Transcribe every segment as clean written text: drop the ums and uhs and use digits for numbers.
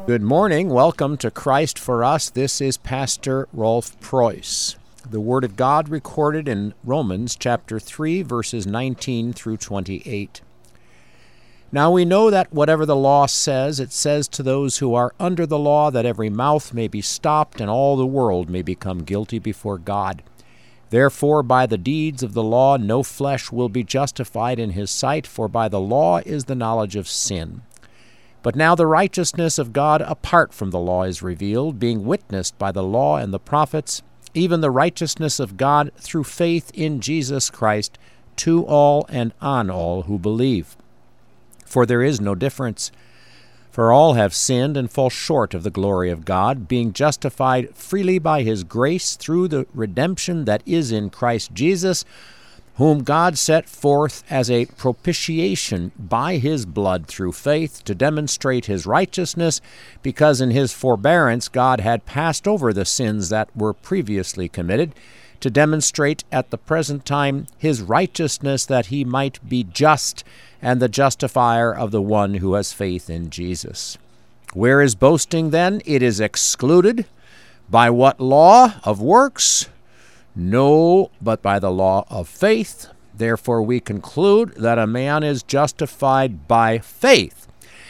Good morning. Welcome to Christ for Us. This is Pastor Rolf Preuss. The Word of God recorded in Romans chapter 3, verses 19 through 28. Now we know that whatever the law says, it says to those who are under the law that every mouth may be stopped and all the world may become guilty before God. Therefore, by the deeds of the law, no flesh will be justified in his sight, for by the law is the knowledge of sin. But now the righteousness of God apart from the law is revealed, being witnessed by the law and the prophets, even the righteousness of God through faith in Jesus Christ, to all and on all who believe. For there is no difference. For all have sinned and fall short of the glory of God, being justified freely by his grace through the redemption that is in Christ Jesus, whom God set forth as a propitiation by his blood through faith to demonstrate his righteousness, because in his forbearance God had passed over the sins that were previously committed, to demonstrate at the present time his righteousness, that he might be just and the justifier of the one who has faith in Jesus. Where is boasting then? It is excluded. By what law? Of works? No, but by the law of faith. Therefore we conclude that a man is justified by faith,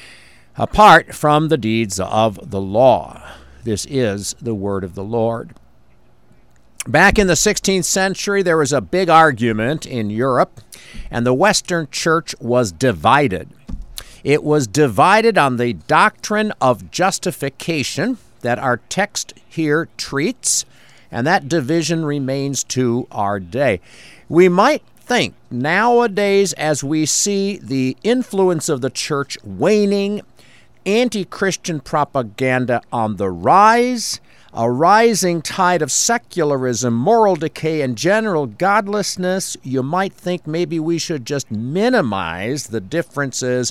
apart from the deeds of the law. This is the word of the Lord. Back in the 16th century, there was a big argument in Europe, and the Western Church was divided. It was divided on the doctrine of justification that our text here treats, and that division remains to our day. We might think nowadays, as we see the influence of the church waning, anti-Christian propaganda on the rise, a rising tide of secularism, moral decay, and general godlessness, you might think maybe we should just minimize the differences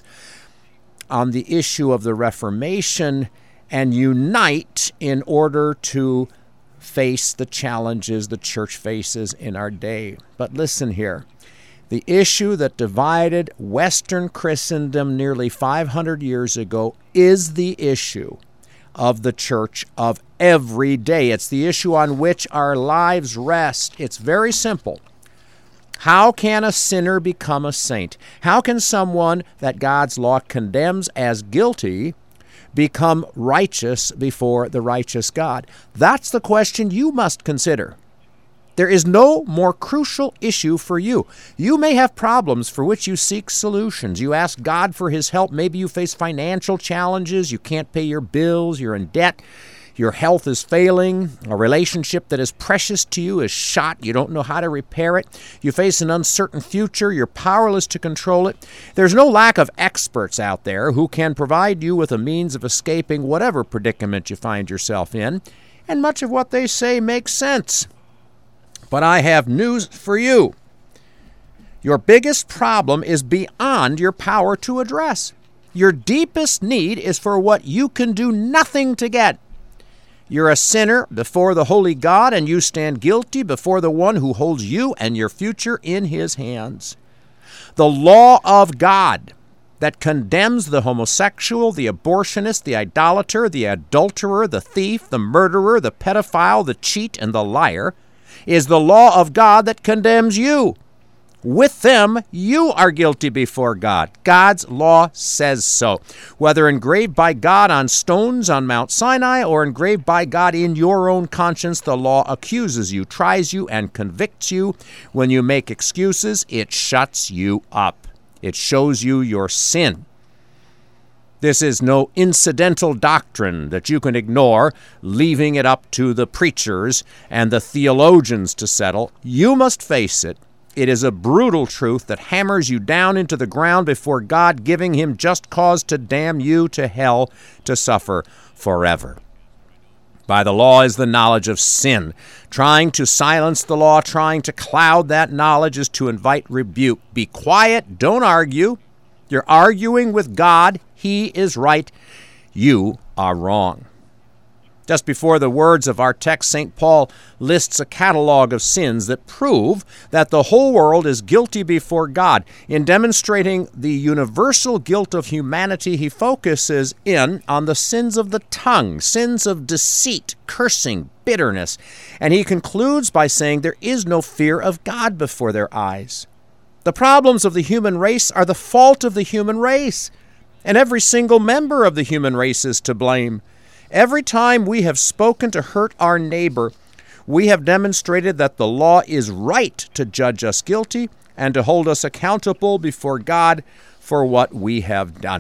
on the issue of the Reformation and unite in order to face the challenges the church faces in our day. But listen here. The issue that divided Western Christendom nearly 500 years ago is the issue of the church of every day. It's the issue on which our lives rest. It's very simple. How can a sinner become a saint? How can someone that God's law condemns as guilty become righteous before the righteous God? That's the question you must consider. There is no more crucial issue for you. You may have problems for which you seek solutions. You ask God for his help. Maybe you face financial challenges. You can't pay your bills. You're in debt. Your health is failing. A relationship that is precious to you is shot. You don't know how to repair it. You face an uncertain future. You're powerless to control it. There's no lack of experts out there who can provide you with a means of escaping whatever predicament you find yourself in. And much of what they say makes sense. But I have news for you. Your biggest problem is beyond your power to address. Your deepest need is for what you can do nothing to get. You're a sinner before the holy God, and you stand guilty before the one who holds you and your future in his hands. The law of God that condemns the homosexual, the abortionist, the idolater, the adulterer, the thief, the murderer, the pedophile, the cheat, and the liar is the law of God that condemns you. With them, you are guilty before God. God's law says so. Whether engraved by God on stones on Mount Sinai or engraved by God in your own conscience, the law accuses you, tries you, and convicts you. When you make excuses, it shuts you up. It shows you your sin. This is no incidental doctrine that you can ignore, leaving it up to the preachers and the theologians to settle. You must face it. It is a brutal truth that hammers you down into the ground before God, giving him just cause to damn you to hell to suffer forever. By the law is the knowledge of sin. Trying to silence the law, trying to cloud that knowledge is to invite rebuke. Be quiet, don't argue. You're arguing with God. He is right. You are wrong. Just before the words of our text, St. Paul lists a catalog of sins that prove that the whole world is guilty before God. In demonstrating the universal guilt of humanity, he focuses in on the sins of the tongue, sins of deceit, cursing, bitterness, and he concludes by saying there is no fear of God before their eyes. The problems of the human race are the fault of the human race, and every single member of the human race is to blame. Every time we have spoken to hurt our neighbor, we have demonstrated that the law is right to judge us guilty and to hold us accountable before God for what we have done.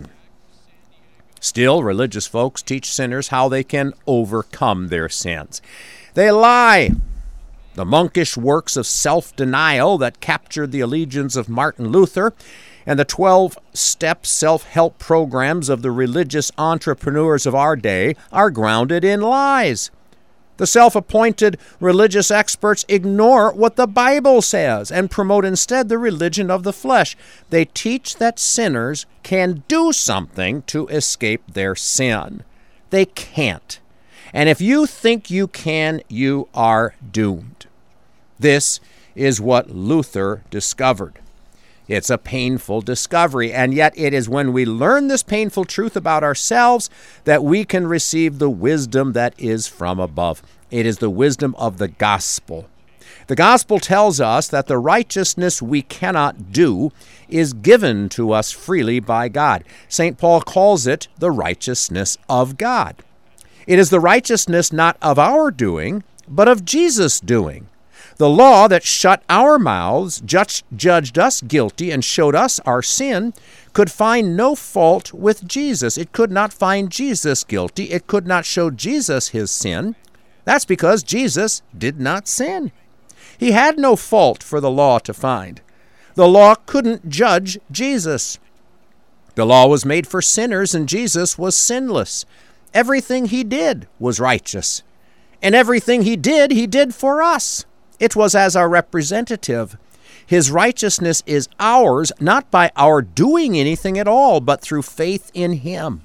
Still, religious folks teach sinners how they can overcome their sins. They lie. The monkish works of self-denial that captured the allegiance of Martin Luther and the 12-step self-help programs of the religious entrepreneurs of our day are grounded in lies. The self-appointed religious experts ignore what the Bible says and promote instead the religion of the flesh. They teach that sinners can do something to escape their sin. They can't. And if you think you can, you are doomed. This is what Luther discovered. It's a painful discovery, and yet it is when we learn this painful truth about ourselves that we can receive the wisdom that is from above. It is the wisdom of the gospel. The gospel tells us that the righteousness we cannot do is given to us freely by God. St. Paul calls it the righteousness of God. It is the righteousness not of our doing, but of Jesus' doing. The law that shut our mouths, judged us guilty, and showed us our sin, could find no fault with Jesus. It could not find Jesus guilty. It could not show Jesus his sin. That's because Jesus did not sin. He had no fault for the law to find. The law couldn't judge Jesus. The law was made for sinners, and Jesus was sinless. Everything he did was righteous. And everything he did for us. It was as our representative. His righteousness is ours, not by our doing anything at all, but through faith in him.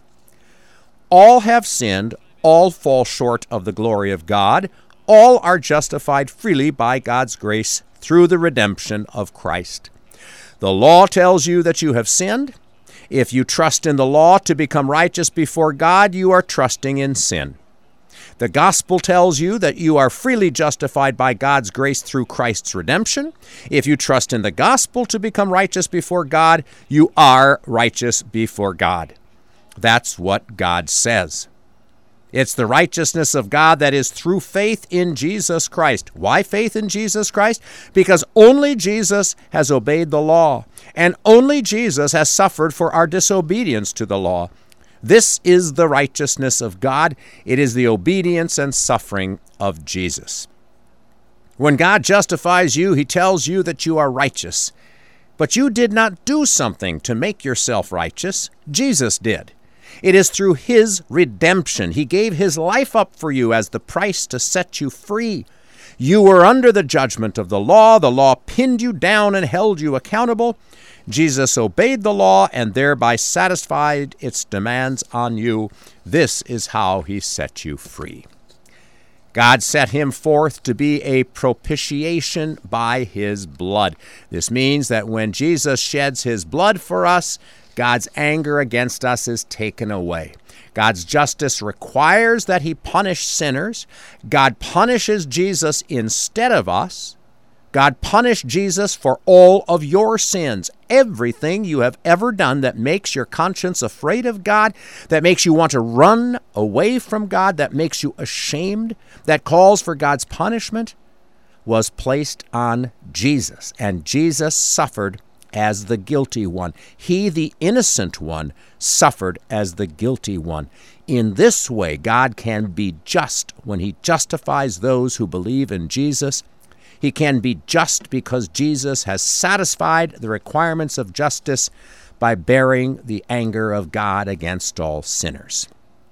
All have sinned, all fall short of the glory of God, all are justified freely by God's grace through the redemption of Christ. The law tells you that you have sinned. If you trust in the law to become righteous before God, you are trusting in sin. The gospel tells you that you are freely justified by God's grace through Christ's redemption. If you trust in the gospel to become righteous before God, you are righteous before God. That's what God says. It's the righteousness of God that is through faith in Jesus Christ. Why faith in Jesus Christ? Because only Jesus has obeyed the law, and only Jesus has suffered for our disobedience to the law. This is the righteousness of God. It is the obedience and suffering of Jesus. When God justifies you, he tells you that you are righteous. But you did not do something to make yourself righteous. Jesus did. It is through his redemption. He gave his life up for you as the price to set you free. You were under the judgment of the law. The law pinned you down and held you accountable. Jesus obeyed the law and thereby satisfied its demands on you. This is how he set you free. God set him forth to be a propitiation by his blood. This means that when Jesus sheds his blood for us, God's anger against us is taken away. God's justice requires that he punish sinners. God punishes Jesus instead of us. God punished Jesus for all of your sins. Everything you have ever done that makes your conscience afraid of God, that makes you want to run away from God, that makes you ashamed, that calls for God's punishment, was placed on Jesus. And Jesus suffered as the guilty one. He, the innocent one, suffered as the guilty one. In this way, God can be just when he justifies those who believe in Jesus. He can be just because Jesus has satisfied the requirements of justice by bearing the anger of God against all sinners.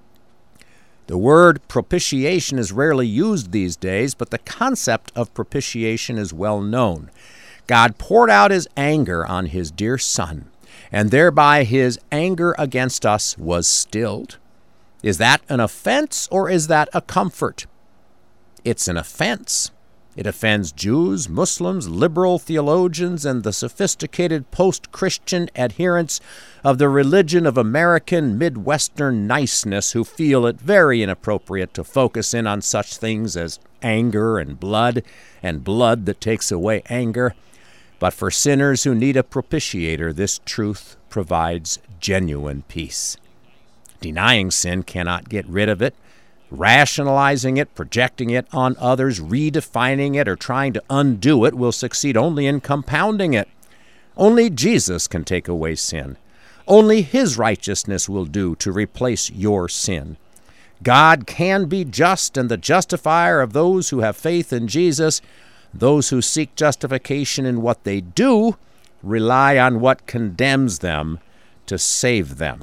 The word propitiation is rarely used these days, but the concept of propitiation is well known. God poured out his anger on his dear Son, and thereby his anger against us was stilled. Is that an offense or is that a comfort? It's an offense. It offends Jews, Muslims, liberal theologians, and the sophisticated post-Christian adherents of the religion of American Midwestern niceness who feel it very inappropriate to focus in on such things as anger and blood that takes away anger. But for sinners who need a propitiator, this truth provides genuine peace. Denying sin cannot get rid of it. Rationalizing it, projecting it on others, redefining it, or trying to undo it will succeed only in compounding it. Only Jesus can take away sin. Only His righteousness will do to replace your sin. God can be just and the justifier of those who have faith in Jesus. Those who seek justification in what they do rely on what condemns them to save them.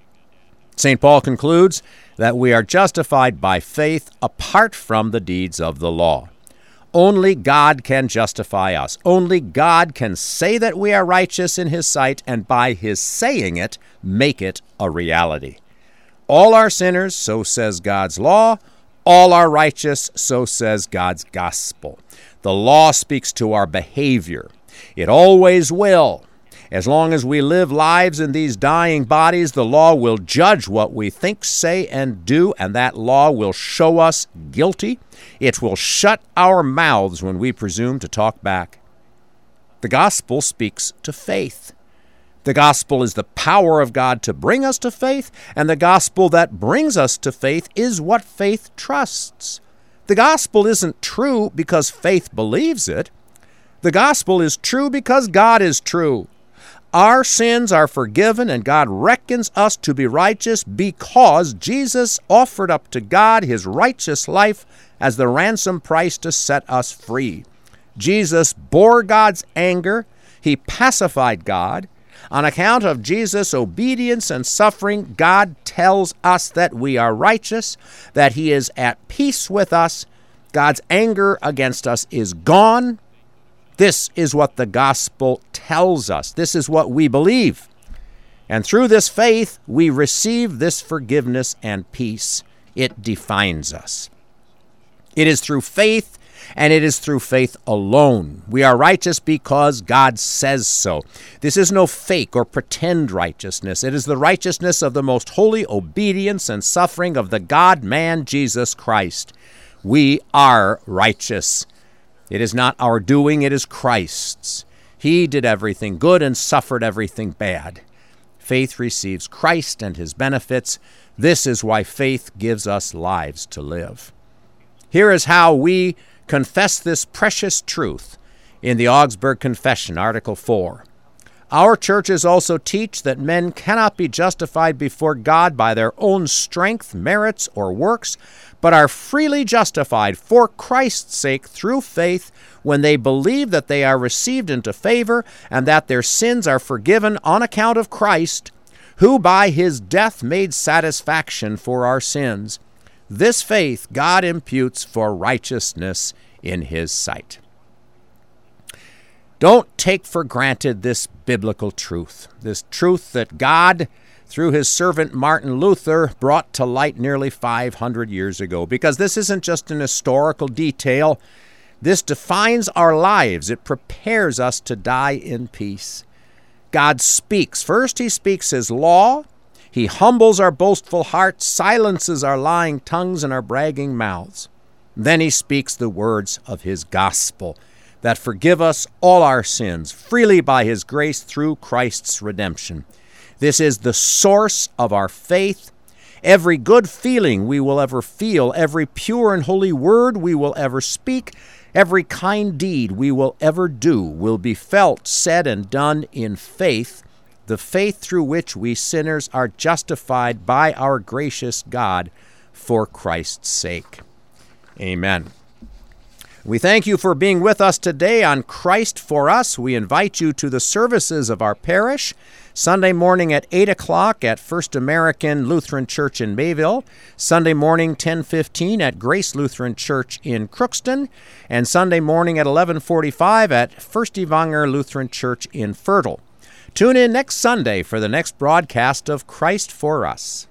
St. Paul concludes that we are justified by faith apart from the deeds of the law. Only God can justify us. Only God can say that we are righteous in His sight, and by His saying it, make it a reality. All are sinners, so says God's law. All are righteous, so says God's gospel. The law speaks to our behavior. It always will. As long as we live lives in these dying bodies, the law will judge what we think, say, and do, and that law will show us guilty. It will shut our mouths when we presume to talk back. The gospel speaks to faith. The gospel is the power of God to bring us to faith, and the gospel that brings us to faith is what faith trusts. The gospel isn't true because faith believes it. The gospel is true because God is true. Our sins are forgiven, and God reckons us to be righteous because Jesus offered up to God His righteous life as the ransom price to set us free. Jesus bore God's anger. He pacified God. On account of Jesus' obedience and suffering, God tells us that we are righteous, that He is at peace with us. God's anger against us is gone. This is what the gospel tells us. This is what we believe. And through this faith, we receive this forgiveness and peace. It defines us. It is through faith, and it is through faith alone. We are righteous because God says so. This is no fake or pretend righteousness. It is the righteousness of the most holy obedience and suffering of the God-man, Jesus Christ. We are righteous. It is not our doing, it is Christ's. He did everything good and suffered everything bad. Faith receives Christ and His benefits. This is why faith gives us lives to live. Here is how we confess this precious truth in the Augsburg Confession, Article 4. Our churches also teach that men cannot be justified before God by their own strength, merits, or works, but are freely justified for Christ's sake through faith when they believe that they are received into favor and that their sins are forgiven on account of Christ, who by His death made satisfaction for our sins. This faith God imputes for righteousness in His sight. Don't take for granted this biblical truth, this truth that God, through His servant Martin Luther, brought to light nearly 500 years ago, because this isn't just an historical detail. This defines our lives. It prepares us to die in peace. God speaks. First, He speaks His law. He humbles our boastful hearts, silences our lying tongues and our bragging mouths. Then He speaks the words of His gospel that forgive us all our sins freely by His grace through Christ's redemption. This is the source of our faith. Every good feeling we will ever feel, every pure and holy word we will ever speak, every kind deed we will ever do will be felt, said, and done in faith, the faith through which we sinners are justified by our gracious God for Christ's sake. Amen. We thank you for being with us today on Christ for Us. We invite you to the services of our parish, Sunday morning at 8 o'clock at First American Lutheran Church in Mayville, Sunday morning 10:15 at Grace Lutheran Church in Crookston, and Sunday morning at 11:45 at Furstwanger Lutheran Church in Fertile. Tune in next Sunday for the next broadcast of Christ for Us.